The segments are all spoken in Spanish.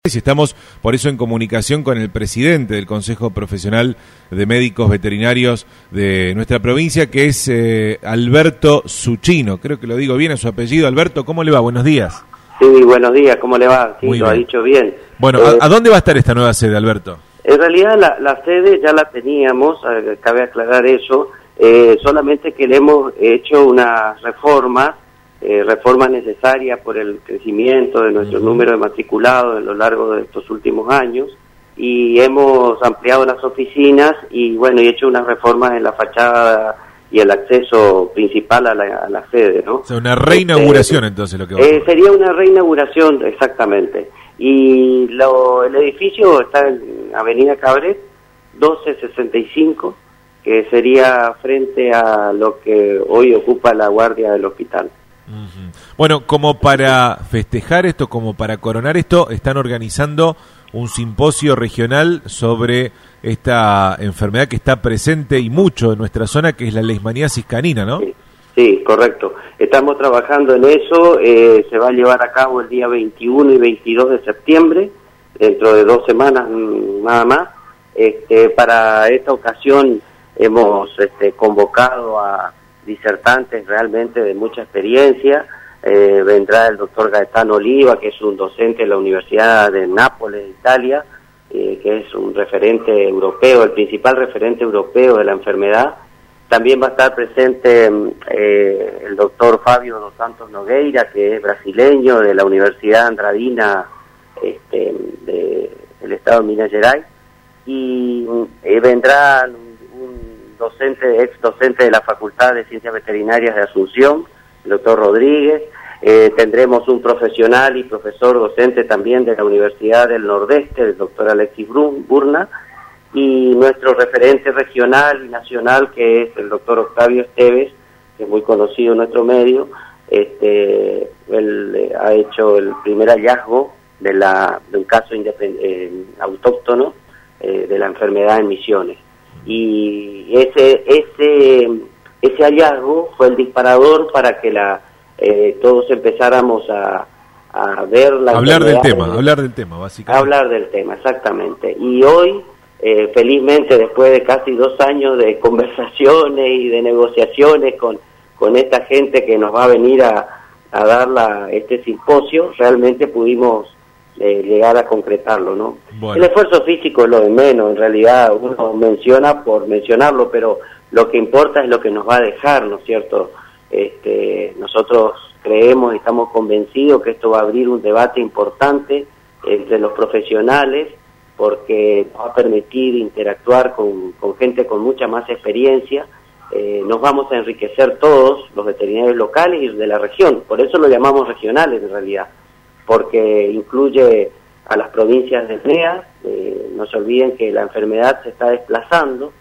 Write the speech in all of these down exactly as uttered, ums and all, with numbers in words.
Y estamos por eso en comunicación con el presidente del Consejo Profesional de Médicos Veterinarios de nuestra provincia, que es eh, Alberto Suchino. Creo que lo digo bien, a su apellido. Alberto, ¿cómo le va? Buenos días. Sí, buenos días, ¿cómo le va? Sí, Muy lo bien. ha dicho bien. Bueno, eh, ¿a, ¿a dónde va a estar esta nueva sede, Alberto? En realidad la, la sede ya la teníamos, eh, cabe aclarar eso, eh, solamente que le hemos hecho una reforma, eh, reforma necesaria por el crecimiento de nuestro uh-huh. número de matriculados a lo largo de estos últimos años, y hemos ampliado las oficinas y bueno, y hecho unas reformas en la fachada y el acceso principal a la, a la sede, ¿no? O sea, una reinauguración, este, entonces, lo que va a eh, sería una reinauguración, exactamente. Y lo, el edificio está en Avenida Cabret, doce sesenta y cinco, que sería frente a lo que hoy ocupa la guardia del hospital. Uh-huh. Bueno, como para festejar esto, como para coronar esto, están organizando un simposio regional sobre esta enfermedad que está presente y mucho en nuestra zona, que es la leishmaniasis canina, ¿no? Sí, sí, correcto. Estamos trabajando en eso, eh, se va a llevar a cabo el día veintiuno y veintidós de septiembre, dentro de dos semanas nada más. Este, para esta ocasión hemos este, convocado a disertantes realmente de mucha experiencia. Eh, vendrá el doctor Gaetano Oliva, que es un docente de la Universidad de Nápoles, Italia, eh, que es un referente europeo, el principal referente europeo de la enfermedad. También va a estar presente eh, el doctor Fabio dos Santos Nogueira, que es brasileño, de la Universidad Andradina este, de, del estado de Minas Gerais, y eh, vendrá un, un docente, ex docente de la Facultad de Ciencias Veterinarias de Asunción, el doctor Rodríguez. Eh, tendremos un profesional y profesor docente también de la Universidad del Nordeste, el doctor Alexis Burna, y nuestro referente regional y nacional, que es el doctor Octavio Esteves, que es muy conocido en nuestro medio. Este, él eh, ha hecho el primer hallazgo de, la, de un caso eh, autóctono eh, de la enfermedad en Misiones. Y ese, ese, ese hallazgo fue el disparador para que la eh, todos empezáramos a, a ver la hablar del tema, de, hablar del tema, básicamente. Hablar del tema, exactamente. Y hoy, eh, felizmente, después de casi dos años de conversaciones y de negociaciones con, con esta gente que nos va a venir a, a dar la, este simposio, realmente pudimos eh, llegar a concretarlo, ¿no? Bueno. El esfuerzo físico es lo de menos, en realidad uno menciona por mencionarlo, pero lo que importa es lo que nos va a dejar, ¿no es cierto? Este, nosotros creemos y estamos convencidos que esto va a abrir un debate importante entre los profesionales, porque nos va a permitir interactuar con, con gente con mucha más experiencia. Eh, nos vamos a enriquecer todos, los veterinarios locales y de la región, por eso lo llamamos regionales en realidad, porque incluye a las provincias de N E A. Eh, no se olviden que la enfermedad se está desplazando.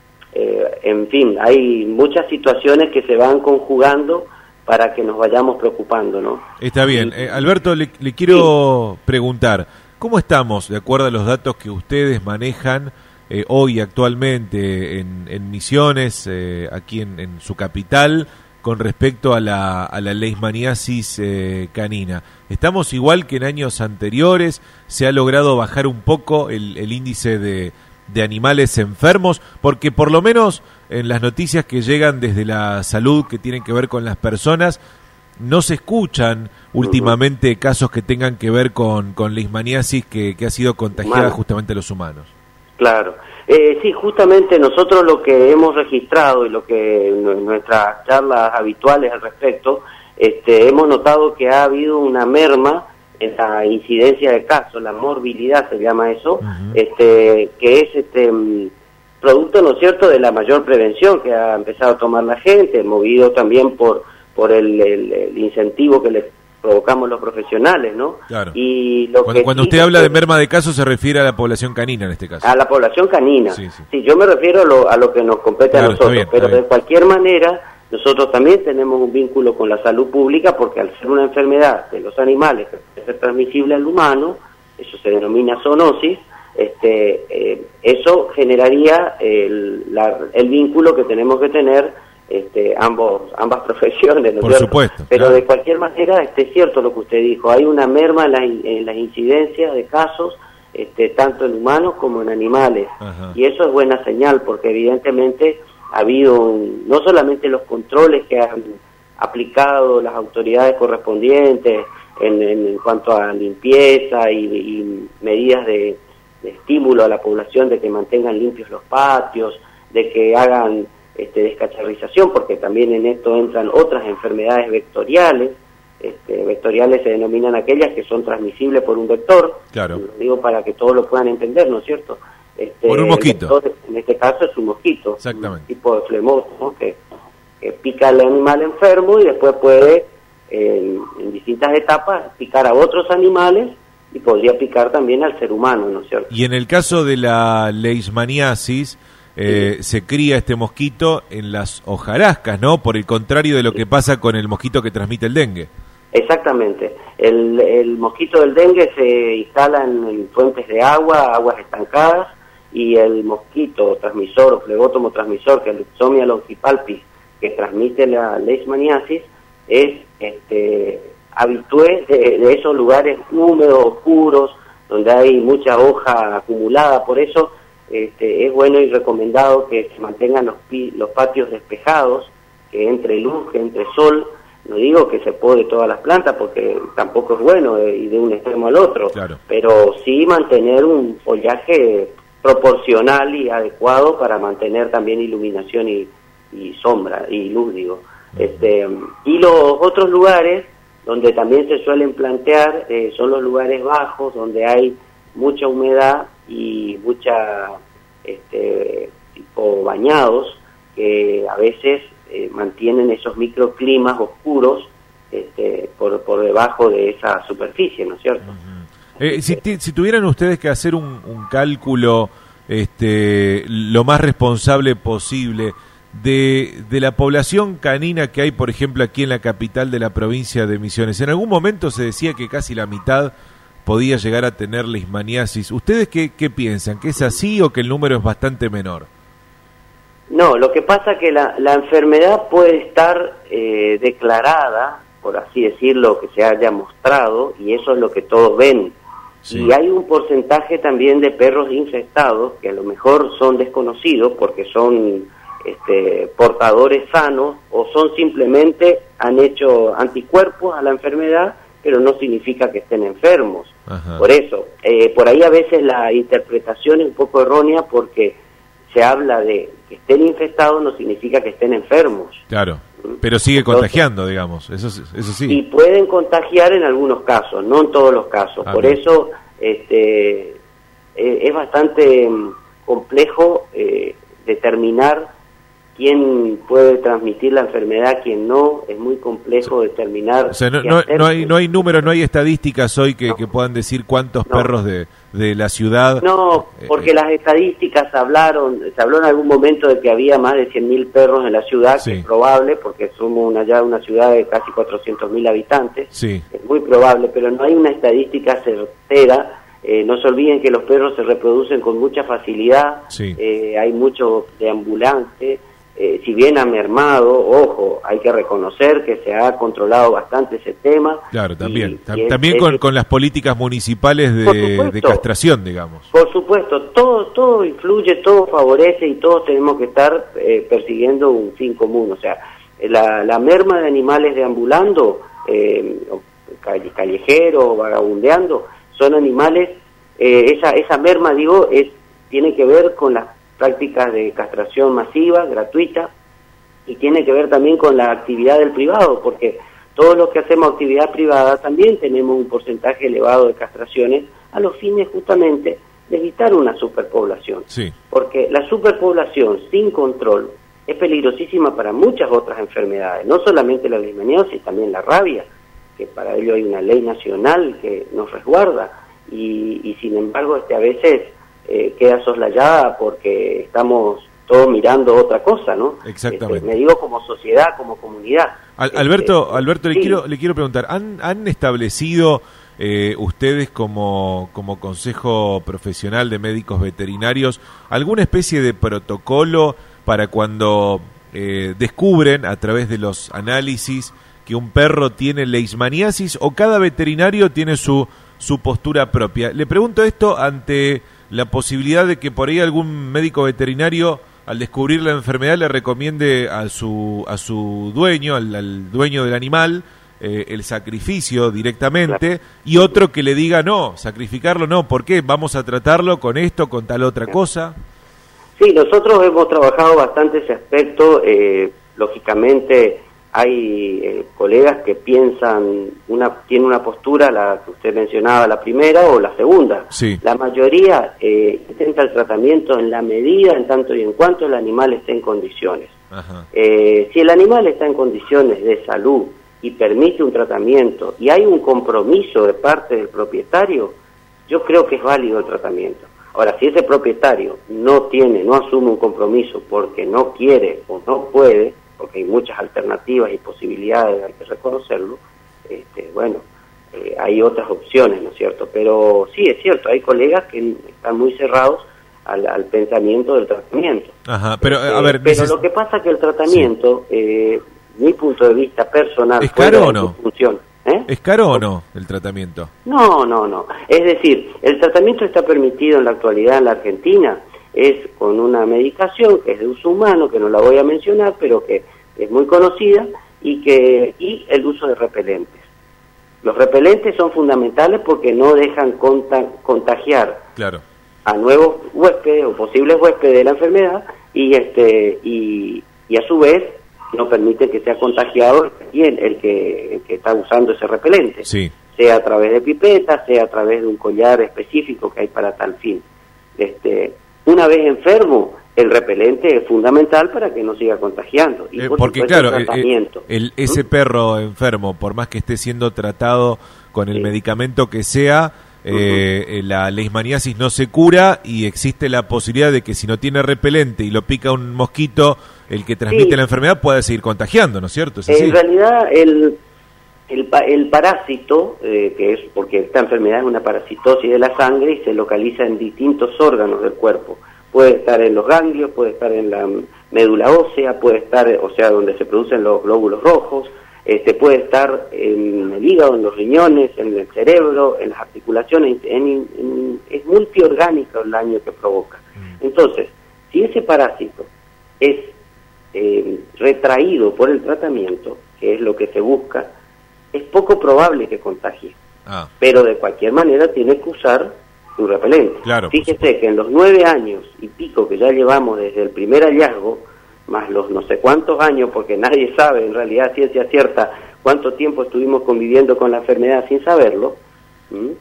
Eh, en fin, hay muchas situaciones que se van conjugando para que nos vayamos preocupando, ¿no? Está bien. Eh, Alberto, le, le quiero sí. preguntar, ¿cómo estamos, de acuerdo a los datos que ustedes manejan eh, hoy actualmente en, en Misiones, eh, aquí en, en su capital, con respecto a la, a la leishmaniasis eh, canina? ¿Estamos igual que en años anteriores? ¿Se ha logrado bajar un poco el, el índice de de animales enfermos? Porque por lo menos en las noticias que llegan desde la salud que tienen que ver con las personas, no se escuchan últimamente casos que tengan que ver con, con leishmaniasis que, que ha sido contagiada bueno. justamente a los humanos. Claro. Eh, sí, justamente nosotros lo que hemos registrado y lo que en nuestras charlas habituales al respecto, este, hemos notado que ha habido una merma en la incidencia de casos, la morbilidad se llama eso, uh-huh. este, que es este producto, ¿no es cierto?, de la mayor prevención que ha empezado a tomar la gente, movido también por por el, el, el incentivo que le provocamos los profesionales, ¿no? Claro. Y lo cuando que cuando sí, usted habla de merma de casos se refiere a la población canina en este caso. A la población canina. Sí, sí. sí yo me refiero a lo, a lo que nos compete claro, a nosotros, bien, pero de cualquier manera nosotros también tenemos un vínculo con la salud pública, porque al ser una enfermedad de los animales que puede ser transmisible al humano, eso se denomina zoonosis, este, eh, eso generaría el, la, el vínculo que tenemos que tener este, ambos ambas profesiones, ¿no es Por cierto? supuesto. Pero claro. de cualquier manera, este, es cierto lo que usted dijo, hay una merma en, la, en las incidencias de casos, este, tanto en humanos como en animales. Ajá. Y eso es buena señal, porque evidentemente ha habido un, no solamente los controles que han aplicado las autoridades correspondientes en, en, en cuanto a limpieza y, y medidas de, de estímulo a la población de que mantengan limpios los patios, de que hagan este, descacharrización, porque también en esto entran otras enfermedades vectoriales. Este, vectoriales se denominan aquellas que son transmisibles por un vector. Claro. Lo digo para que todos lo puedan entender, ¿no es cierto? Este, por un mosquito. Vector, en este caso es un mosquito. Exactamente. Un tipo de flemoso, que, que pica al animal enfermo y después puede, eh, en distintas etapas, picar a otros animales y podría picar también al ser humano, ¿no es cierto? Y en el caso de la leishmaniasis, eh, sí. se cría este mosquito en las hojarascas, ¿no? Por el contrario de lo que pasa con el mosquito que transmite el dengue. Exactamente. El, el mosquito del dengue se instala en, en fuentes de agua, aguas estancadas, y el mosquito transmisor o flebótomo transmisor, que es el Ixomia longipalpis, que transmite la leishmaniasis, es este, habitué de, de esos lugares húmedos, oscuros, donde hay mucha hoja acumulada. Por eso este, es bueno y recomendado que se mantengan los, pi, los patios despejados, que entre luz, que entre sol. No digo que se pode todas las plantas, porque tampoco es bueno de, de un extremo al otro, claro. pero sí mantener un follaje proporcional y adecuado para mantener también iluminación y, y sombra y luz, digo. Uh-huh. Este, y los otros lugares donde también se suelen plantear eh, son los lugares bajos, donde hay mucha humedad y mucha este, tipo bañados, que a veces eh, mantienen esos microclimas oscuros este, por, por debajo de esa superficie, ¿no es cierto? Uh-huh. Eh, si, si tuvieran ustedes que hacer un, un cálculo este, lo más responsable posible de, de la población canina que hay, por ejemplo, aquí en la capital de la provincia de Misiones, en algún momento se decía que casi la mitad podía llegar a tener leishmaniasis. ¿Ustedes qué, qué piensan? ¿Que es así o que el número es bastante menor? No, lo que pasa es que la, la enfermedad puede estar eh, declarada, por así decirlo, que se haya mostrado, y eso es lo que todos ven. Sí. Y hay un porcentaje también de perros infectados que a lo mejor son desconocidos porque son este, portadores sanos, o son simplemente, han hecho anticuerpos a la enfermedad, pero no significa que estén enfermos. Ajá. Por eso, eh, por ahí a veces la interpretación es un poco errónea, porque se habla de que estén infectados no significa que estén enfermos. Claro, pero sigue Entonces, contagiando, digamos, eso, eso sí. Y pueden contagiar en algunos casos, no en todos los casos. Ah, Por bien. eso este, eh, es bastante complejo eh, determinar quién puede transmitir la enfermedad, quién no. Es muy complejo determinar. O sea, no, no, no hay no hay números, no hay estadísticas hoy que, no. que puedan decir cuántos no. perros de, de la ciudad. No, porque eh, las estadísticas hablaron, se habló en algún momento de que había más de cien mil perros en la ciudad, sí. que es probable, porque somos una, ya una ciudad de casi cuatrocientos mil habitantes. Sí. Es muy probable, pero no hay una estadística certera. Eh, no se olviden que los perros se reproducen con mucha facilidad, sí. eh, hay mucho deambulante. Eh, si bien ha mermado, ojo, hay que reconocer que se ha controlado bastante ese tema. Claro, también. Y, y también es, con, es, con las políticas municipales de, de castración, digamos. Por supuesto, todo todo influye, todo favorece, y todos tenemos que estar eh, persiguiendo un fin común. O sea, la, la merma de animales deambulando, eh, callejeros, vagabundeando, son animales, eh, esa, esa merma, digo, es tiene que ver con las prácticas de castración masiva, gratuita, y tiene que ver también con la actividad del privado, porque todos los que hacemos actividad privada también tenemos un porcentaje elevado de castraciones a los fines justamente de evitar una superpoblación. Sí. Porque la superpoblación sin control es peligrosísima para muchas otras enfermedades, no solamente la leishmaniasis, también la rabia, que para ello hay una ley nacional que nos resguarda, y, y sin embargo este a veces Eh, queda soslayada porque estamos todos mirando otra cosa, ¿no? Exactamente. Este, me digo como sociedad, como comunidad. Al, Alberto, este, Alberto, le sí. quiero le quiero preguntar, ¿han, han establecido eh, ustedes como, como Consejo Profesional de Médicos Veterinarios alguna especie de protocolo para cuando eh, descubren a través de los análisis que un perro tiene leishmaniasis, o cada veterinario tiene su, su postura propia? Le pregunto esto ante la posibilidad de que por ahí algún médico veterinario, al descubrir la enfermedad, le recomiende a su, a su dueño, al, al dueño del animal, eh, el sacrificio directamente, claro. Y otro que le diga, no, sacrificarlo no, ¿por qué? Vamos a tratarlo con esto, con tal otra cosa. Sí, nosotros hemos trabajado bastante ese aspecto. Eh, lógicamente hay eh, colegas que piensan, una tienen una postura, la que usted mencionaba, la primera o la segunda. Sí. La mayoría eh, intenta el tratamiento en la medida, en tanto y en cuanto el animal esté en condiciones. Ajá. Eh, si el animal está en condiciones de salud y permite un tratamiento y hay un compromiso de parte del propietario, yo creo que es válido el tratamiento. Ahora, si ese propietario no tiene, no asume un compromiso porque no quiere o no puede, porque hay muchas alternativas y posibilidades, hay que reconocerlo, este, bueno, eh, hay otras opciones, ¿no es cierto? Pero sí, es cierto, hay colegas que están muy cerrados al, al pensamiento del tratamiento. Ajá, pero a eh, ver... Pero dices... lo que pasa es que el tratamiento, sí. eh, mi punto de vista personal... ¿Es caro o no? Función, ¿eh? ¿Es caro o no el tratamiento? No, no, no. Es decir, el tratamiento está permitido en la actualidad en la Argentina, es con una medicación que es de uso humano, que no la voy a mencionar, pero que es muy conocida, y que y el uso de repelentes. Los repelentes son fundamentales porque no dejan conta, contagiar claro. a nuevos huéspedes o posibles huéspedes de la enfermedad, y este y, y a su vez no permiten que sea contagiado el, el, que, el que está usando ese repelente, sí. Sea a través de pipetas, sea a través de un collar específico que hay para tal fin. Este, una vez enfermo, el repelente es fundamental para que no siga contagiando. Y eh, por porque supuesto, claro, el tratamiento. El, el, ese ¿Mm? perro enfermo, por más que esté siendo tratado con el sí. medicamento que sea, eh, uh-huh. la leishmaniasis no se cura, y existe la posibilidad de que si no tiene repelente y lo pica un mosquito, el que transmite sí. la enfermedad puede seguir contagiando, ¿no es cierto? ¿Es así? En realidad, el... El, el parásito, eh, que es porque esta enfermedad es una parasitosis de la sangre y se localiza en distintos órganos del cuerpo. Puede estar en los ganglios, puede estar en la médula ósea, puede estar, o sea, donde se producen los glóbulos rojos, este, puede estar en el hígado, en los riñones, en el cerebro, en las articulaciones, en, en, en, es multiorgánico el daño que provoca. Entonces, si ese parásito es eh, retraído por el tratamiento, que es lo que se busca, es poco probable que contagie, ah. pero de cualquier manera tiene que usar un repelente. Claro, fíjese que en los nueve años y pico que ya llevamos desde el primer hallazgo, más los no sé cuántos años, porque nadie sabe en realidad, ciencia cierta, cuánto tiempo estuvimos conviviendo con la enfermedad sin saberlo, ¿m?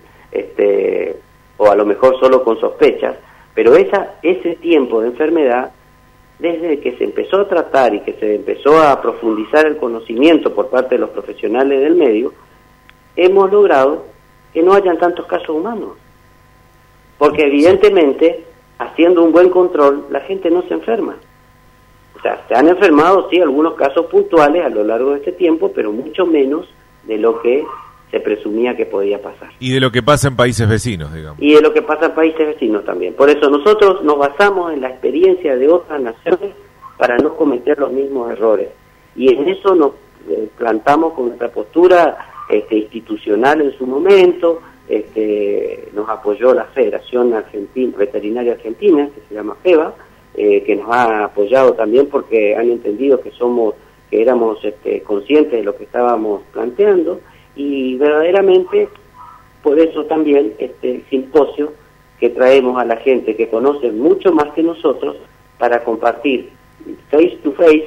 este o a lo mejor solo con sospechas, pero esa ese tiempo de enfermedad, desde que se empezó a tratar y que se empezó a profundizar el conocimiento por parte de los profesionales del medio, hemos logrado que no hayan tantos casos humanos. Porque evidentemente, haciendo un buen control, la gente no se enferma. O sea, se han enfermado, sí, algunos casos puntuales a lo largo de este tiempo, pero mucho menos de lo que se presumía que podía pasar. Y de lo que pasa en países vecinos, digamos. Y de lo que pasa en países vecinos también. Por eso nosotros nos basamos en la experiencia de otras naciones para no cometer los mismos errores. Y en eso nos eh, plantamos con nuestra postura este, institucional en su momento. Este, nos apoyó la Federación Argentina, Veterinaria Argentina, que se llama FEVA, eh, que nos ha apoyado también porque han entendido que somos, que éramos este, conscientes de lo que estábamos planteando. Y verdaderamente, por eso también este simposio que traemos a la gente que conoce mucho más que nosotros para compartir face to face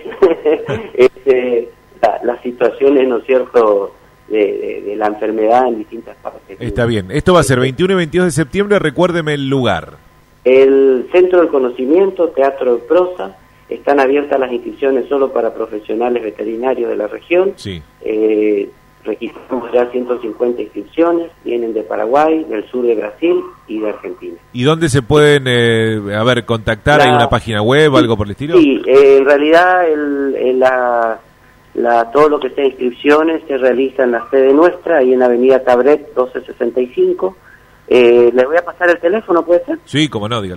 este, la, las situaciones, ¿no es cierto?, de, de, de la enfermedad en distintas partes. Está bien. Esto va a ser veintiuno y veintidós de septiembre, recuérdeme el lugar. El Centro del Conocimiento, Teatro de Prosa. Están abiertas las inscripciones solo para profesionales veterinarios de la región. Sí. Eh, registramos ya ciento cincuenta inscripciones, vienen de Paraguay, del sur de Brasil y de Argentina. ¿Y dónde se pueden, eh, a ver, contactar? La, ¿hay una página web o sí, algo por el estilo? Sí, eh, en realidad el, el, la, la, todo lo que sea inscripciones se realiza en la sede nuestra, ahí en la avenida Cabret doce sesenta y cinco. Eh, ¿Les voy a pasar el teléfono, puede ser? Sí, cómo no, dígalo.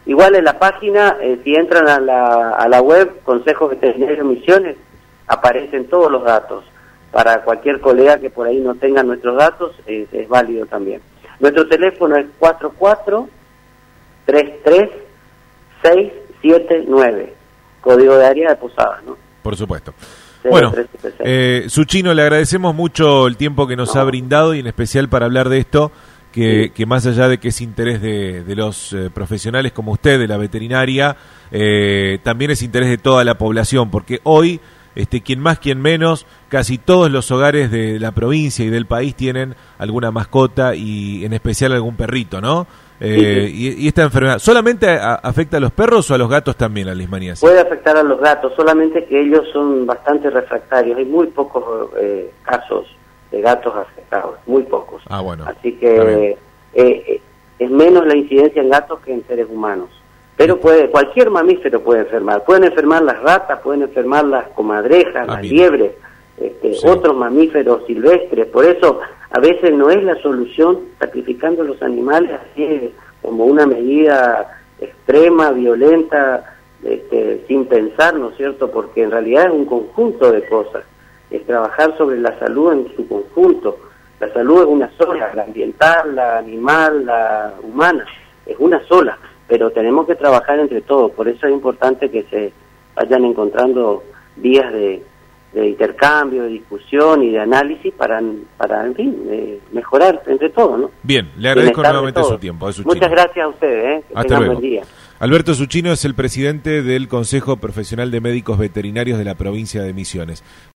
Igual en la página, eh, si entran a la, a la web, Consejo Veterinario Misiones, aparecen todos los datos. Para cualquier colega que por ahí no tenga nuestros datos, es, es válido también. Nuestro teléfono es cuatro cuatro tres tres seis siete nueve, código de área de Posadas, ¿no? Por supuesto. Bueno, eh, Suchino, le agradecemos mucho el tiempo que nos no. ha brindado y en especial para hablar de esto, que, sí. que más allá de que es interés de, de los eh, profesionales como usted, de la veterinaria, eh, también es interés de toda la población, porque hoy, este, quien más, quien menos, casi todos los hogares de la provincia y del país tienen alguna mascota y en especial algún perrito, ¿no? Eh, sí, sí. Y, y esta enfermedad, ¿solamente a, afecta a los perros o a los gatos también, la leishmaniasis? Puede afectar a los gatos, solamente que ellos son bastante refractarios. Hay muy pocos eh, casos de gatos afectados, muy pocos. Ah, bueno. Así que eh, eh, es menos la incidencia en gatos que en seres humanos. Pero puede, cualquier mamífero puede enfermar. Pueden enfermar las ratas, pueden enfermar las comadrejas, ah, las bien. liebres, este, sí. otros mamíferos silvestres. Por eso a veces no es la solución sacrificando los animales así como una medida extrema, violenta, este, sin pensar, ¿no es cierto? Porque en realidad es un conjunto de cosas. Es trabajar sobre la salud en su conjunto. La salud es una sola, la ambiental, la animal, la humana, es una sola, pero tenemos que trabajar entre todos. Por eso es importante que se vayan encontrando vías de de intercambio, de discusión y de análisis para, para en fin, eh, mejorar entre todos, ¿no? Bien, le agradezco nuevamente su tiempo. Muchas gracias a ustedes, ¿eh? Que Hasta luego. Buen día. Alberto Suchino es el presidente del Consejo Profesional de Médicos Veterinarios de la provincia de Misiones.